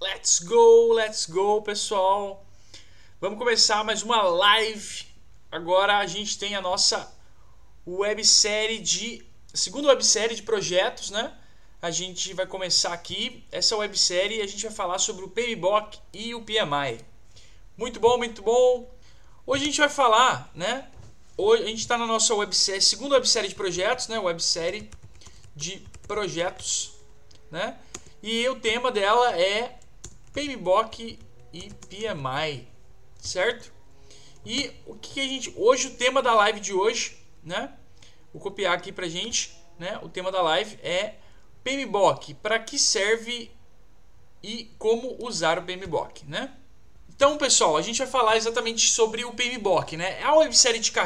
Let's go, pessoal. Vamos começar mais uma live. Agora a gente tem a nossa segunda websérie de projetos, né? A gente vai começar aqui essa websérie e a gente vai falar sobre o PMBOK e o PMI. Muito bom, muito bom. Hoje a gente vai falar, né? Hoje a gente está na nossa websérie, segunda websérie de projetos, né? Websérie de projetos, né? E o tema dela é PMBOK e PMI, certo? E o que a gente hoje, o tema da live de hoje, né? Vou copiar aqui pra gente, né? O tema da live é PMBOK, para que serve e como usar o PMBOK, né? Então, pessoal, a gente vai falar exatamente sobre o PMBOK, né? A websérie de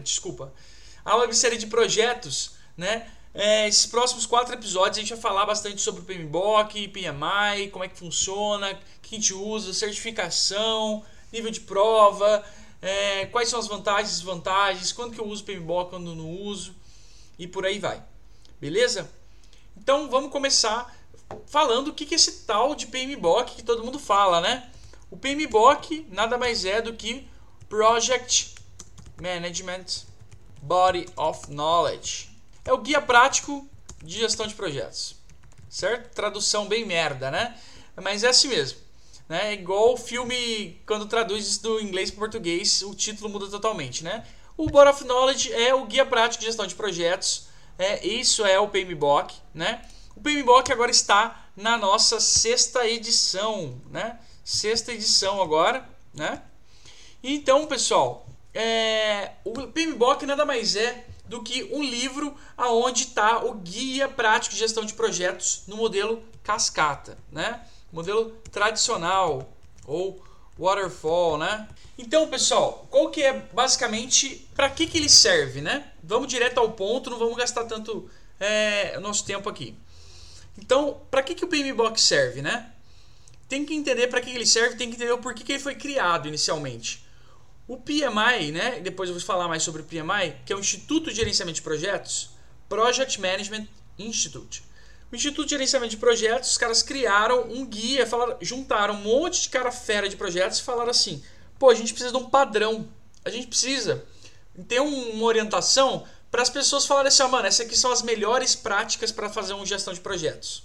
a websérie de projetos, né? Esses próximos 4 episódios a gente vai falar bastante sobre o PMBOK, PMI, como é que funciona, o que a gente usa, certificação, nível de prova, quais são as vantagens e desvantagens, quando que eu uso o PMBOK, quando eu não uso, e por aí vai. Beleza? Então vamos começar falando o que é esse tal de PMBOK que todo mundo fala, né? O PMBOK nada mais é do que Project Management Body of Knowledge. É o guia prático de gestão de projetos, certo? Tradução bem merda, né? Mas é assim mesmo, né? É igual o filme, quando traduz do inglês para português, o título muda totalmente, né? O Body of Knowledge é o guia prático de gestão de projetos, isso é o PMBOK, né? O PMBOK agora está na nossa 6ª edição, né? 6ª edição agora, né? Então, pessoal, o PMBOK nada mais é do que um livro aonde está o guia prático de gestão de projetos no modelo cascata, né? Modelo tradicional ou waterfall, né? Então, pessoal, qual que é basicamente para que ele serve, né? Vamos direto ao ponto, não vamos gastar tanto o nosso tempo aqui. Então, para que o PMBOK serve, né? Tem que entender para que ele serve, tem que entender o porquê que ele foi criado inicialmente. O PMI, né? Depois eu vou falar mais sobre o PMI, que é o Instituto de Gerenciamento de Projetos, Project Management Institute. O Instituto de Gerenciamento de Projetos, os caras criaram um guia, juntaram um monte de cara fera de projetos e falaram assim: pô, a gente precisa de um padrão, a gente precisa ter uma orientação para as pessoas falarem assim: mano, essas aqui são as melhores práticas para fazer uma gestão de projetos.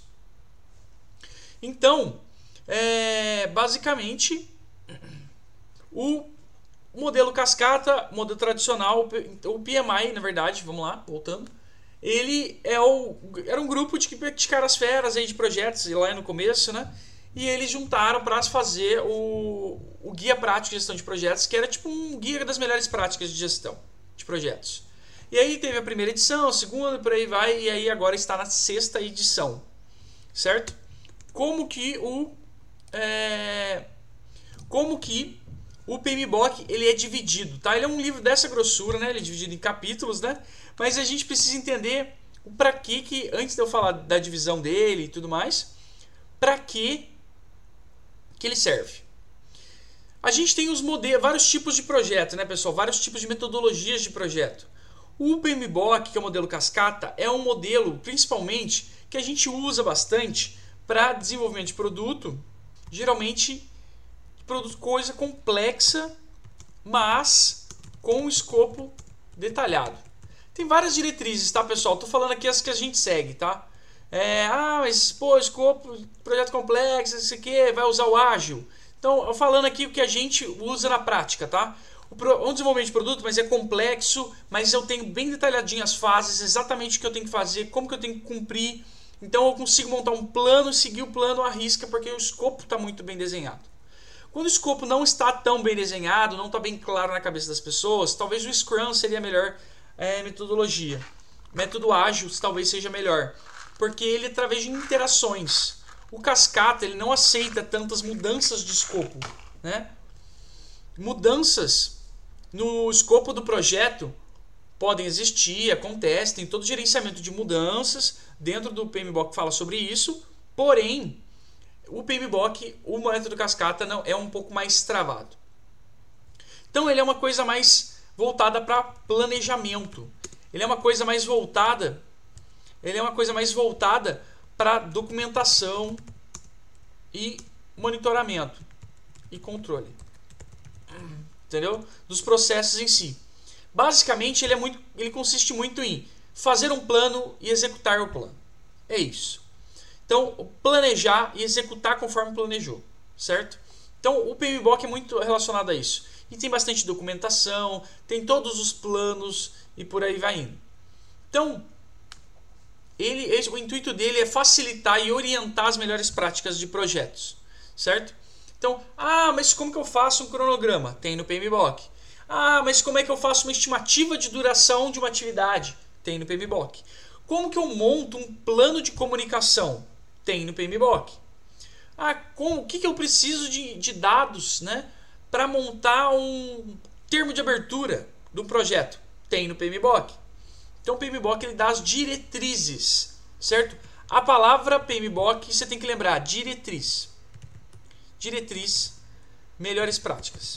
Então, basicamente, o modelo cascata, modelo tradicional, o PMI, na verdade, vamos lá, voltando, ele era um grupo de caras feras aí de projetos, lá no começo, né? E eles juntaram para fazer o guia prático de gestão de projetos, que era tipo um guia das melhores práticas de gestão de projetos. E aí teve a primeira edição, a segunda, por aí vai, e aí agora está na 6ª edição, certo? Como que o PMBOK ele é dividido, tá? Ele é um livro dessa grossura, né? Ele é dividido em capítulos, né? Mas a gente precisa entender o para que antes de eu falar da divisão dele e tudo mais, para que ele serve. A gente tem vários tipos de projeto, né, pessoal? Vários tipos de metodologias de projeto. O PMBOK, que é o modelo cascata, é um modelo, principalmente, que a gente usa bastante para desenvolvimento de produto, geralmente coisa complexa, mas com um escopo detalhado. Tem várias diretrizes, tá, pessoal? Tô falando aqui as que a gente segue, tá? Mas, pô, escopo, projeto complexo, isso aqui, vai usar o ágil. Então, eu falando aqui o que a gente usa na prática, tá? Um desenvolvimento de produto, mas é complexo, mas eu tenho bem detalhadinho as fases, exatamente o que eu tenho que fazer, como que eu tenho que cumprir. Então, eu consigo montar um plano, seguir o plano à risca, porque o escopo está muito bem desenhado. Quando o escopo não está tão bem desenhado, não está bem claro na cabeça das pessoas, talvez o Scrum seria a melhor metodologia. Método ágil talvez seja melhor, porque ele é através de interações. O cascata ele não aceita tantas mudanças de escopo, né? Mudanças no escopo do projeto podem existir, acontece, tem todo gerenciamento de mudanças dentro do PMBOK que fala sobre isso, porém o PMBOK, o método cascata, não é um pouco mais travado. Então ele é uma coisa mais voltada para planejamento. Ele é uma coisa mais voltada para documentação e monitoramento e controle. Entendeu? Dos processos em si. Basicamente, ele consiste muito em fazer um plano e executar o plano. É isso. Então, planejar e executar conforme planejou, certo? Então, o PMBOK é muito relacionado a isso. E tem bastante documentação, tem todos os planos e por aí vai indo. Então, o intuito dele é facilitar e orientar as melhores práticas de projetos, certo? Então, mas como que eu faço um cronograma? Tem no PMBOK. Mas como é que eu faço uma estimativa de duração de uma atividade? Tem no PMBOK. Como que eu monto um plano de comunicação? Tem no PMBOK. O que eu preciso de dados, né, para montar um termo de abertura do projeto? Tem no PMBOK. Então o PMBOK ele dá as diretrizes, certo? A palavra PMBOK você tem que lembrar, diretriz. Diretriz, melhores práticas.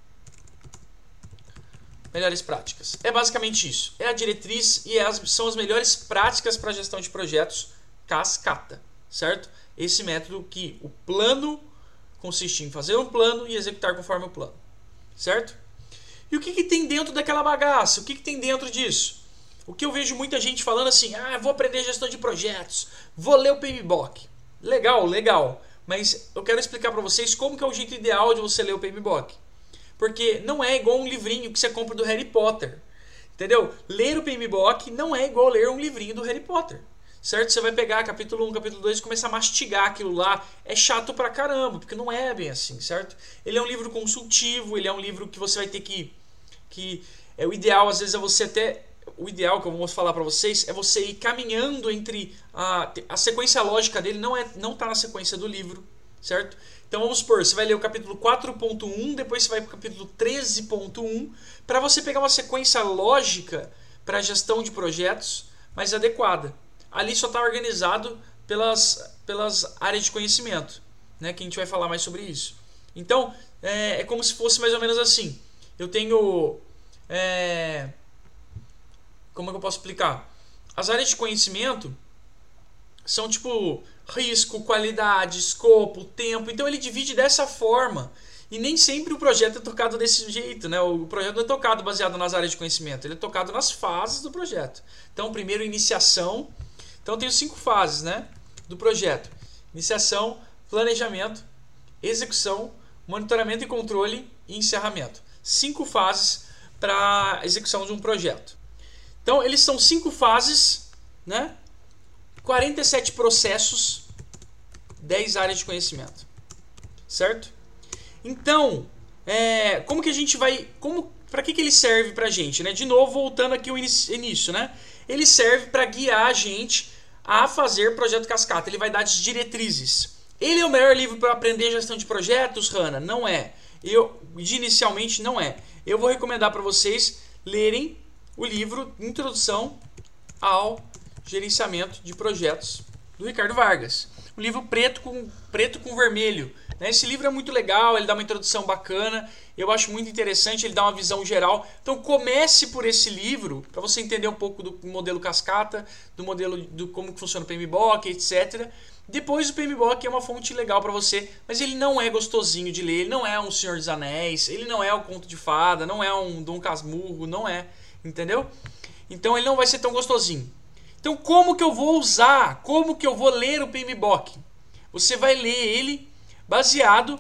Melhores práticas. É basicamente isso. É a diretriz e são as melhores práticas para a gestão de projetos cascata, certo? Esse método que o plano consiste em fazer um plano e executar conforme o plano, certo? E o que tem dentro daquela bagaça? O que tem dentro disso? O que eu vejo muita gente falando assim, vou aprender gestão de projetos, vou ler o PMBOK. Legal, legal. Mas eu quero explicar para vocês como que é o jeito ideal de você ler o PMBOK. Porque não é igual um livrinho que você compra do Harry Potter. Entendeu? Ler o PMBOK não é igual ler um livrinho do Harry Potter. Certo? Você vai pegar capítulo 1, capítulo 2 e começar a mastigar aquilo lá. É chato pra caramba, porque não é bem assim, certo? Ele é um livro consultivo, ele é um livro que você vai ter que o ideal, às vezes, é você até... O ideal que eu vou falar para vocês é você ir caminhando entre a sequência lógica dele, não está na sequência do livro, certo? Então vamos supor, você vai ler o capítulo 4.1, depois você vai para o capítulo 13.1, para você pegar uma sequência lógica para a gestão de projetos mais adequada. Ali só está organizado pelas áreas de conhecimento, né, que a gente vai falar mais sobre isso. Então, é como se fosse mais ou menos assim. Eu tenho... como é que eu posso explicar? As áreas de conhecimento são tipo risco, qualidade, escopo, tempo. Então ele divide dessa forma. E nem sempre o projeto é tocado desse jeito, né? O projeto não é tocado baseado nas áreas de conhecimento. Ele é tocado nas fases do projeto. Então, primeiro, iniciação. Então, tem 5 fases, né, do projeto. Iniciação, planejamento, execução, monitoramento e controle e encerramento. 5 fases para a execução de um projeto. Então, eles são 5 fases, né? 47 processos, 10 áreas de conhecimento. Certo? Então, como que a gente vai... Para que ele serve para a gente? Né? De novo, voltando aqui ao início, né? Ele serve para guiar a gente a fazer projeto cascata. Ele vai dar as diretrizes. Ele é o melhor livro para aprender gestão de projetos, Hanna? Não é. Inicialmente, não é. Eu vou recomendar para vocês lerem o livro Introdução ao Gerenciamento de Projetos, do Ricardo Vargas. Um livro preto com vermelho. Esse livro é muito legal, ele dá uma introdução bacana, eu acho muito interessante, ele dá uma visão geral. Então comece por esse livro, para você entender um pouco do modelo cascata, do modelo do como que funciona o PMBOK, etc. Depois o PMBOK é uma fonte legal para você, mas ele não é gostosinho de ler, ele não é um Senhor dos Anéis, ele não é um Conto de Fada, não é um Dom Casmurro, não é... Entendeu? Então ele não vai ser tão gostosinho. Então como que eu vou usar? Como que eu vou ler o PMBOK? Você vai ler ele baseado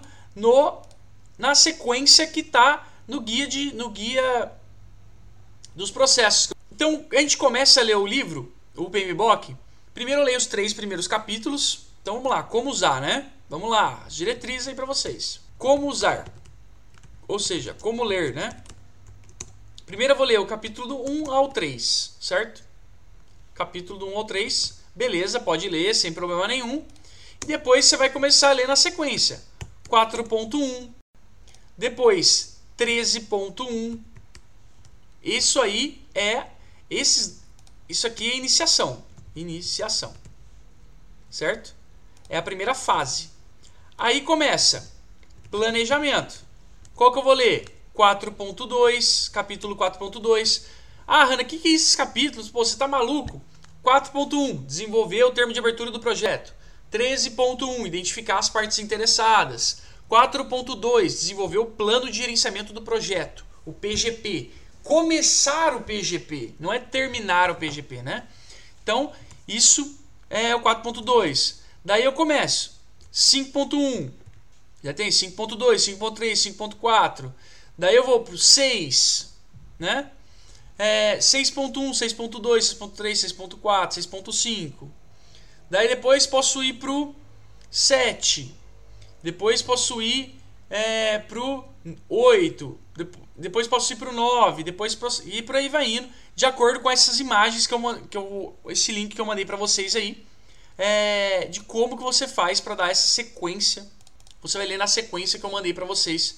na sequência que está no guia dos processos. Então a gente começa a ler o livro, o PMBOK. Primeiro eu leio os 3 primeiros capítulos. Então vamos lá, como usar, né? Vamos lá, as diretrizes aí para vocês. Como usar? Ou seja, como ler, né? Primeiro eu vou ler o capítulo do 1 ao 3, certo? Capítulo do 1 ao 3, beleza, pode ler sem problema nenhum. E depois você vai começar a ler na sequência. 4.1, depois 13.1. Isso aqui é iniciação. Iniciação. Certo? É a primeira fase. Aí começa planejamento. Qual que eu vou ler? 4.2, capítulo 4.2. Hanna, o que é esses capítulos? Pô, você tá maluco? 4.1, desenvolver o termo de abertura do projeto. 13.1, identificar as partes interessadas. 4.2, desenvolver o plano de gerenciamento do projeto, o PGP. Começar o PGP, não é terminar o PGP, né? Então, isso é o 4.2. Daí eu começo. 5.1, já tem 5.2, 5.3, 5.4. Daí eu vou para o 6, né? 6.1, 6.2, 6.3, 6.4, 6.5. Daí depois posso ir para o 7. Depois posso ir para o 8. Depois posso ir para o 9. Depois e por aí vai indo. De acordo com essas imagens esse link que eu mandei para vocês aí. De como que você faz para dar essa sequência. Você vai ler na sequência que eu mandei para vocês.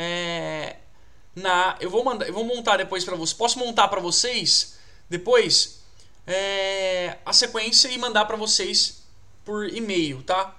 Eu vou montar depois para vocês. Posso montar para vocês depois a sequência e mandar para vocês por e-mail, tá?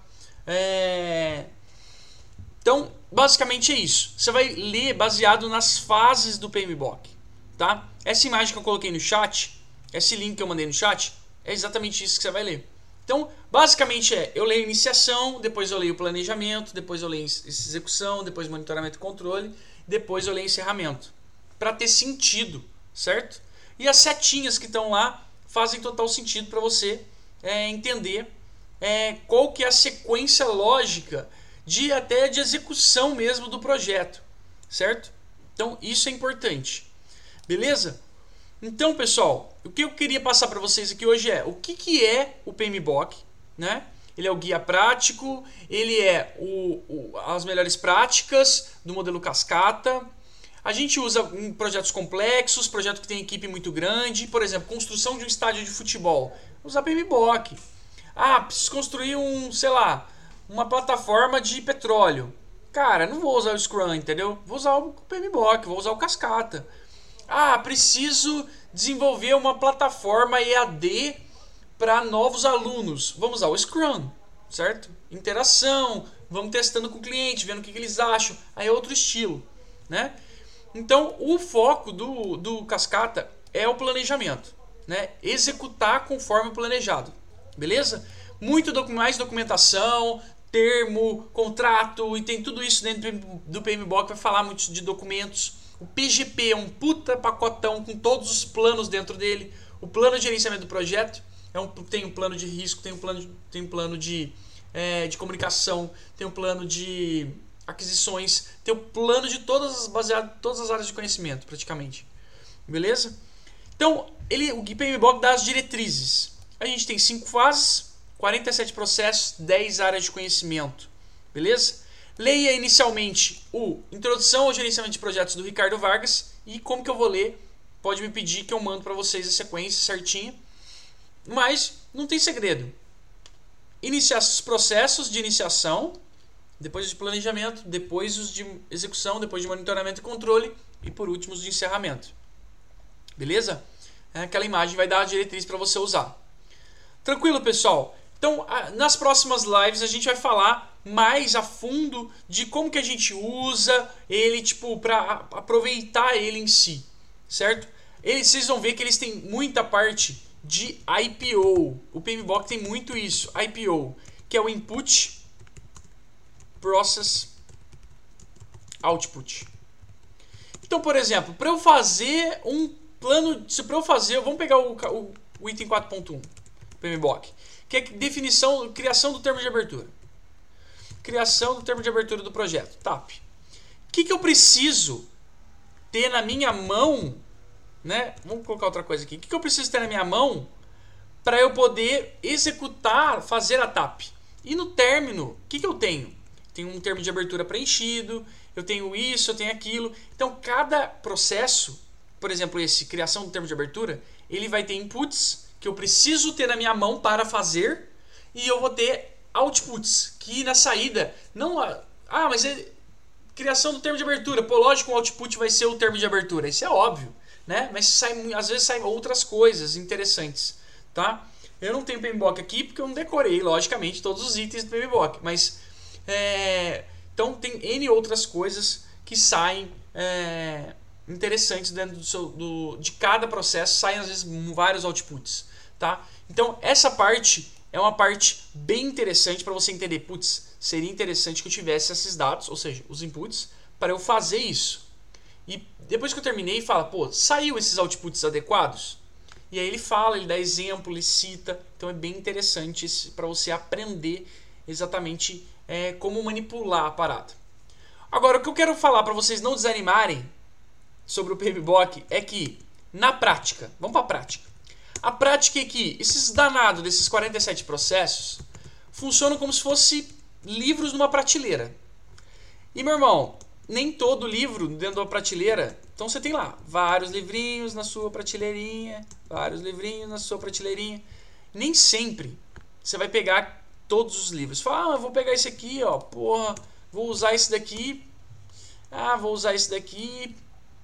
Então, basicamente é isso. Você vai ler baseado nas fases do PMBOK, tá? Essa imagem que eu coloquei no chat, esse link que eu mandei no chat, é exatamente isso que você vai ler. Então, basicamente eu leio iniciação, depois eu leio planejamento, depois eu leio execução, depois monitoramento e controle, depois eu leio encerramento. Para ter sentido, certo? E as setinhas que estão lá fazem total sentido para você entender qual que é a sequência lógica até de execução mesmo do projeto, certo? Então isso é importante, beleza? Então, pessoal, o que eu queria passar para vocês aqui hoje o que é o PMBOK, né? Ele é o guia prático, ele é as melhores práticas do modelo cascata. A gente usa em projetos complexos, projeto que tem equipe muito grande, por exemplo, construção de um estádio de futebol, usar PMBOK. Preciso construir uma plataforma de petróleo. Cara, não vou usar o Scrum, entendeu? Vou usar o PMBOK, vou usar o cascata. Preciso desenvolver uma plataforma EAD para novos alunos. Vamos usar o Scrum, certo? Interação, vamos testando com o cliente, vendo o que eles acham. Aí é outro estilo, né? Então, o foco do cascata é o planejamento, né? Executar conforme planejado, beleza? Mais documentação, termo, contrato, e tem tudo isso dentro do PMBOK, vai falar muito de documentos. O PGP é um puta pacotão com todos os planos dentro dele. O plano de gerenciamento do projeto tem um plano de risco, tem um plano de comunicação, tem um plano de aquisições, tem um plano de baseado em todas as áreas de conhecimento, praticamente. Beleza? Então, o PMBOK dá as diretrizes. A gente tem 5 fases, 47 processos, 10 áreas de conhecimento. Beleza? Leia inicialmente Introdução ao Gerenciamento de Projetos do Ricardo Vargas. E como que eu vou ler? Pode me pedir que eu mando para vocês a sequência certinha. Mas não tem segredo. Iniciar os processos de iniciação, depois de planejamento, depois os de execução, depois de monitoramento e controle e por último os de encerramento. Beleza? Aquela imagem vai dar a diretriz para você usar. Tranquilo, pessoal? Então, nas próximas lives a gente vai falar mais a fundo de como que a gente usa ele, para aproveitar ele em si, certo? Vocês vão ver que eles têm muita parte de IPO. O PMBOK tem muito isso, IPO, que é o Input, Process, Output. Então, por exemplo, para eu fazer um plano, vamos pegar o item 4.1, PMBOK, que é criação do termo de abertura. Criação do termo de abertura do projeto, TAP. O que eu preciso ter na minha mão, né? Vamos colocar outra coisa aqui. O que eu preciso ter na minha mão para eu poder executar, fazer a TAP? E no término, o que eu tenho? Tenho um termo de abertura preenchido, eu tenho isso, eu tenho aquilo. Então, cada processo, por exemplo, criação do termo de abertura, ele vai ter inputs que eu preciso ter na minha mão para fazer, e eu vou ter outputs, que na saída não... mas criação do termo de abertura, lógico, o output vai ser o termo de abertura, isso é óbvio, né? Mas às vezes saem outras coisas interessantes, tá? Eu não tenho PMBOK aqui porque eu não decorei, logicamente, todos os itens do PMBOK, mas então tem N outras coisas que saem interessantes dentro de cada processo, saem às vezes vários outputs, tá? Então essa parte é uma parte bem interessante para você entender, putz, seria interessante que eu tivesse esses dados, ou seja, os inputs, para eu fazer isso. E depois que eu terminei, fala, pô, saiu esses outputs adequados? E aí ele fala, ele dá exemplo, ele cita, então é bem interessante para você aprender exatamente como manipular a parada. Agora, o que eu quero falar para vocês não desanimarem sobre o PMBOK é que, na prática, vamos para a prática. A prática é que esses danados desses 47 processos funcionam como se fossem livros numa prateleira. E, meu irmão, nem todo livro dentro da prateleira. Então você tem lá vários livrinhos na sua prateleirinha, vários livrinhos na sua prateleirinha. Nem sempre você vai pegar todos os livros. Fala, eu vou pegar esse aqui, ó, porra, vou usar esse daqui. Vou usar esse daqui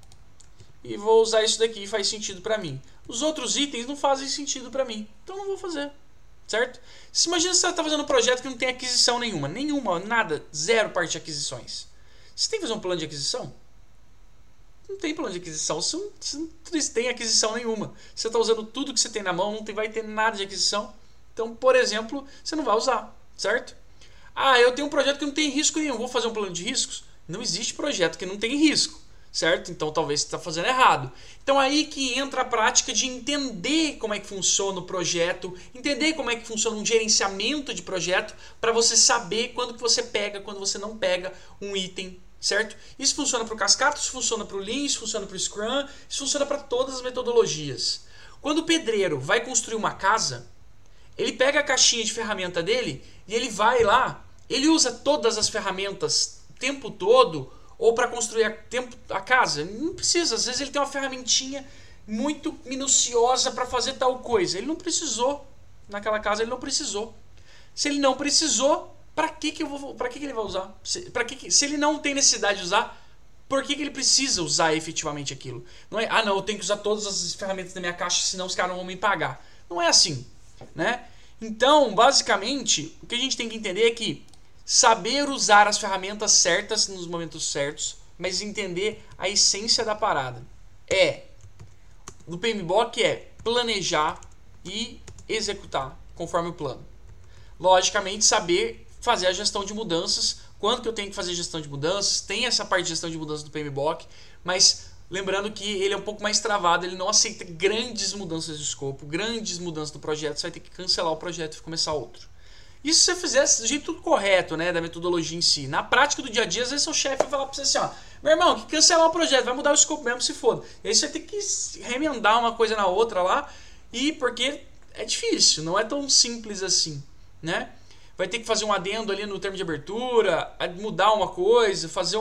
e vou usar isso daqui, faz sentido para mim. Os outros itens não fazem sentido para mim, então não vou fazer, certo? Se imagina se você está fazendo um projeto que não tem aquisição nenhuma, nada, zero parte de aquisições. Você tem que fazer um plano de aquisição? Não tem plano de aquisição, você não tem aquisição nenhuma. Você está usando tudo que você tem na mão, não vai ter nada de aquisição. Então, por exemplo, você não vai usar, certo? Eu tenho um projeto que não tem risco nenhum, vou fazer um plano de riscos? Não existe projeto que não tem risco, certo? Então talvez você está fazendo errado. Então aí que entra a prática de entender como é que funciona o projeto, entender como é que funciona um gerenciamento de projeto, para você saber quando que você pega, quando você não pega um item, certo? Isso funciona para o Cascata, isso funciona para o Lean, isso funciona para o Scrum, isso funciona para todas as metodologias. Quando o pedreiro vai construir uma casa, ele pega a caixinha de ferramenta dele e ele vai lá, ele usa todas as ferramentas o tempo todo, ou para construir a casa. Não precisa, às vezes ele tem uma ferramentinha muito minuciosa para fazer tal coisa. Ele não precisou, naquela casa ele não precisou. Se ele não precisou, para que ele vai usar? Se ele não tem necessidade de usar, por que ele precisa usar efetivamente aquilo? Não é, não, eu tenho que usar todas as ferramentas da minha caixa, senão os caras não vão me pagar. Não é assim, né? Então, basicamente, o que a gente tem que entender é que saber usar as ferramentas certas nos momentos certos, mas entender a essência da parada. Do PMBOK é planejar e executar conforme o plano. Logicamente, saber fazer a gestão de mudanças, quando que eu tenho que fazer gestão de mudanças, tem essa parte de gestão de mudanças do PMBOK, mas lembrando que ele é um pouco mais travado, ele não aceita grandes mudanças de escopo, grandes mudanças do projeto, você vai ter que cancelar o projeto e começar outro. Isso se você fizesse do jeito correto, né, da metodologia em si. Na prática do dia a dia, às vezes seu chefe vai falar pra você assim, ó, meu irmão, que cancelar o projeto, vai mudar o escopo mesmo, se foda. E aí você vai ter que remendar uma coisa na outra lá, e porque é difícil, não é tão simples assim, né? Vai ter que fazer um adendo ali no termo de abertura, mudar uma coisa, fazer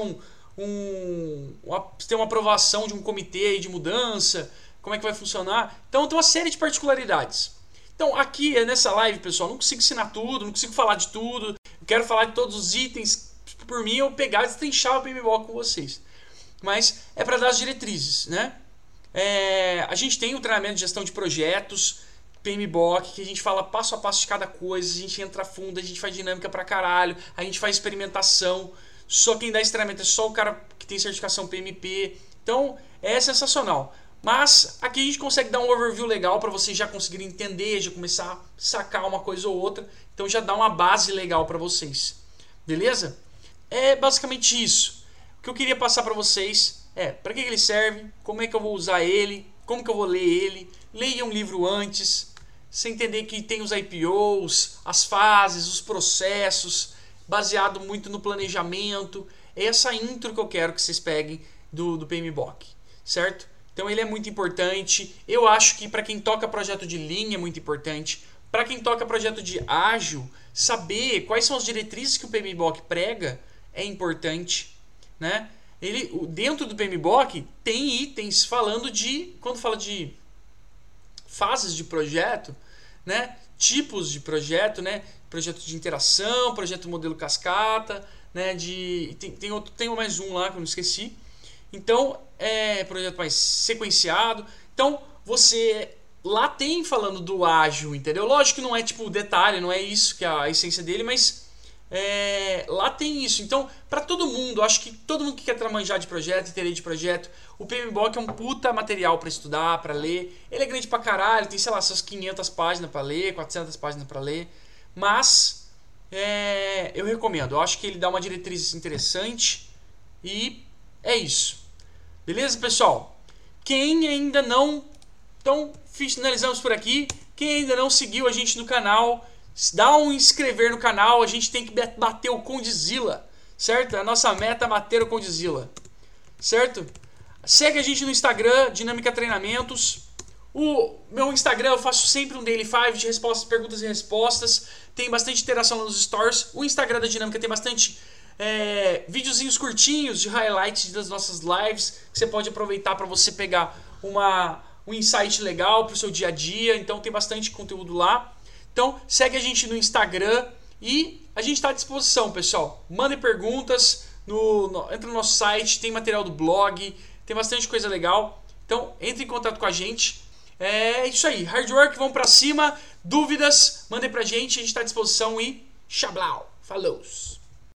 ter uma aprovação de um comitê de mudança, como é que vai funcionar. Então tem uma série de particularidades. Então aqui nessa live, pessoal, não consigo ensinar tudo, não consigo falar de tudo, eu quero falar de todos os itens, por mim eu pegar e destrinchar o PMBOK com vocês. Mas é para dar as diretrizes, né? A gente tem o treinamento de gestão de projetos, PMBOK, que a gente fala passo a passo de cada coisa, a gente entra a fundo, a gente faz dinâmica pra caralho, a gente faz experimentação, só quem dá esse treinamento é só o cara que tem certificação PMP, então é sensacional. Mas aqui a gente consegue dar um overview legal para vocês já conseguirem entender, já começar a sacar uma coisa ou outra. Então já dá uma base legal para vocês. Beleza? É basicamente isso. O que eu queria passar para vocês é para que ele serve, como é que eu vou usar ele, como que eu vou ler ele. Leia um livro antes. Você entender que tem os IPOs, as fases, os processos, baseado muito no planejamento. É essa intro que eu quero que vocês peguem do PMBOK, certo? Então ele é muito importante. Eu acho que para quem toca projeto de linha é muito importante. Para quem toca projeto de ágil, saber quais são as diretrizes que o PMBOK prega é importante, né? Dentro do PMBOK tem itens falando de, quando fala de fases de projeto, né? Tipos de projeto, né? Projeto de interação, projeto modelo cascata, né? Tem mais um lá que eu não esqueci. Então, projeto mais sequenciado. Então, você lá tem falando do ágil, entendeu? Lógico que não é tipo detalhe, não é isso que é a essência dele, mas lá tem isso. Então, para todo mundo, acho que todo mundo que quer tramanjar de projeto, entender de projeto, o PMBOK é um puta material para estudar, para ler. Ele é grande pra caralho, tem, sei lá, essas 500 páginas para ler, 400 páginas para ler. mas eu recomendo. Eu acho que ele dá uma diretriz interessante e é isso. Beleza, pessoal? Quem ainda não... Então, finalizamos por aqui. Quem ainda não seguiu a gente no canal, dá um inscrever no canal. A gente tem que bater o Condzilla, certo? A nossa meta é bater o Condzilla, certo? Segue a gente no Instagram, Dinâmica Treinamentos. O meu Instagram eu faço sempre um Daily 5 de respostas, perguntas e respostas. Tem bastante interação nos stories. O Instagram da Dinâmica tem bastante videozinhos curtinhos de highlights das nossas lives, que você pode aproveitar para você pegar um insight legal para o seu dia a dia. Então tem bastante conteúdo lá. Então segue a gente no Instagram e a gente está à disposição, pessoal. Mandem perguntas, entra no nosso site, tem material do blog, tem bastante coisa legal. Então entre em contato com a gente. É isso aí, hard work, vamos pra cima. Dúvidas, mandem pra gente, a gente tá à disposição e xablau, falou!